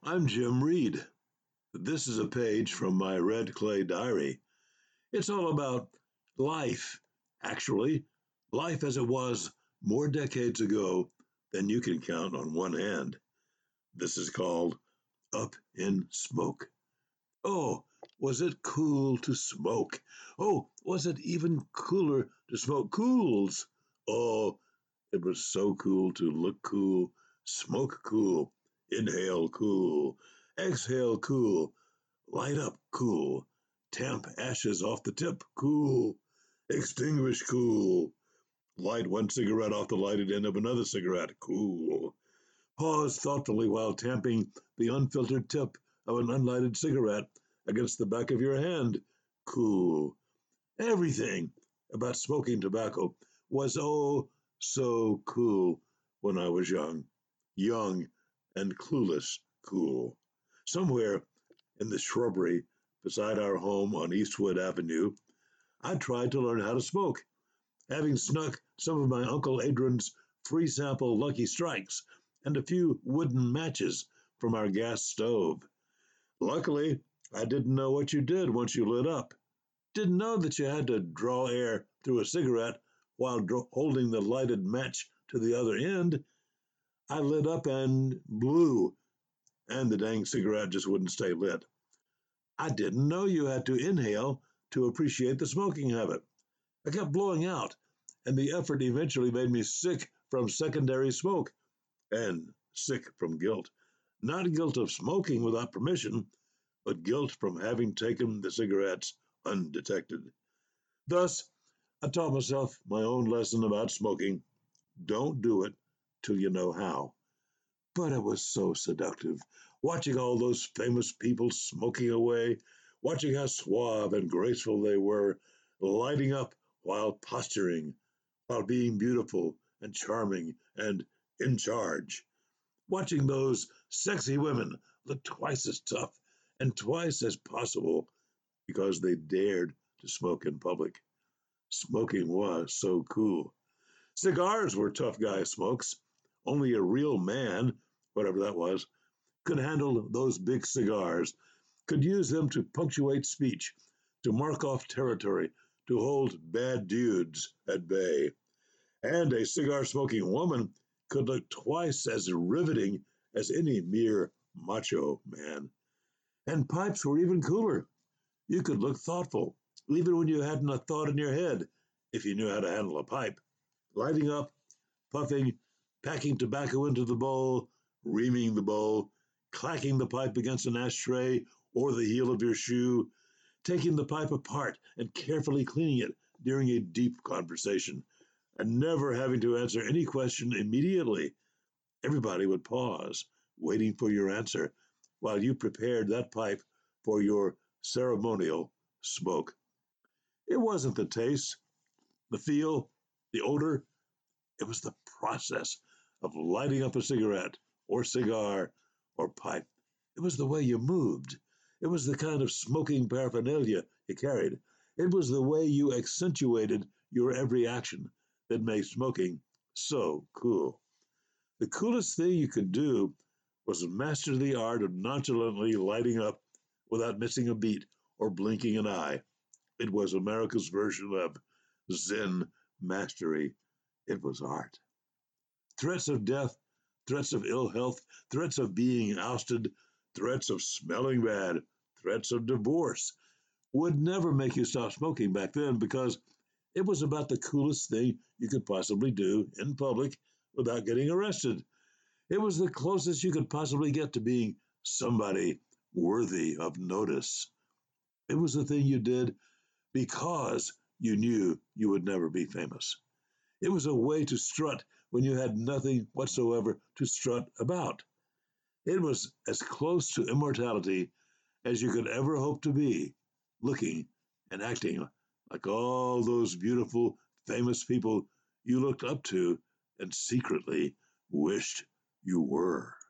I'm Jim Reed. This is a page from my red clay diary. It's all about life, actually, life as it was more decades ago than you can count on one hand. This is called Up in Smoke. Oh, was it cool to smoke? Oh, was it even cooler to smoke cools? Oh, it was so cool to look cool, smoke cool, inhale cool, exhale cool, light up cool, tamp ashes off the tip cool, extinguish cool, light one cigarette off the lighted end of another cigarette cool, pause thoughtfully while tamping the unfiltered tip of an unlighted cigarette against the back of your hand cool. Everything about smoking tobacco was oh so cool when I was young and clueless cool. Somewhere in the shrubbery beside our home on Eastwood Avenue, I tried to learn how to smoke, having snuck some of my Uncle Adrian's free sample Lucky Strikes and a few wooden matches from our gas stove. Luckily, I didn't know what you did once you lit up. Didn't know that you had to draw air through a cigarette while holding the lighted match to the other end. I lit up and blew, and the dang cigarette just wouldn't stay lit. I didn't know you had to inhale to appreciate the smoking habit. I kept blowing out, and the effort eventually made me sick from secondary smoke and sick from guilt. Not guilt of smoking without permission, but guilt from having taken the cigarettes undetected. Thus, I taught myself my own lesson about smoking. Don't do it till you know how. But it was so seductive, watching all those famous people smoking away, watching how suave and graceful they were, lighting up while posturing, while being beautiful and charming and in charge. Watching those sexy women look twice as tough and twice as possible because they dared to smoke in public. Smoking was so cool. Cigars were tough guy smokes. Only a real man, whatever that was, could handle those big cigars, could use them to punctuate speech, to mark off territory, to hold bad dudes at bay. And a cigar smoking woman could look twice as riveting as any mere macho man. And pipes were even cooler. You could look thoughtful, even when you hadn't a thought in your head, if you knew how to handle a pipe. Lighting up, puffing, packing tobacco into the bowl, reaming the bowl, clacking the pipe against an ashtray or the heel of your shoe, taking the pipe apart and carefully cleaning it during a deep conversation, and never having to answer any question immediately. Everybody would pause, waiting for your answer, while you prepared that pipe for your ceremonial smoke. It wasn't the taste, the feel, the odor. It was the process of lighting up a cigarette or cigar or pipe. It was the way you moved. It was the kind of smoking paraphernalia you carried. It was the way you accentuated your every action that made smoking so cool. The coolest thing you could do was master the art of nonchalantly lighting up without missing a beat or blinking an eye. It was America's version of Zen mastery. It was art. Threats of death, threats of ill health, threats of being ousted, threats of smelling bad, threats of divorce would never make you stop smoking back then because it was about the coolest thing you could possibly do in public without getting arrested. It was the closest you could possibly get to being somebody worthy of notice. It was the thing you did because you knew you would never be famous. It was a way to strut when you had nothing whatsoever to strut about. It was as close to immortality as you could ever hope to be, looking and acting like all those beautiful, famous people you looked up to and secretly wished you were.